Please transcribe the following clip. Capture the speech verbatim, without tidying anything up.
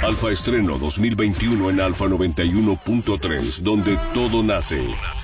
Alfa Estreno dos mil veintiuno en Alfa noventa y uno punto tres, donde todo nace.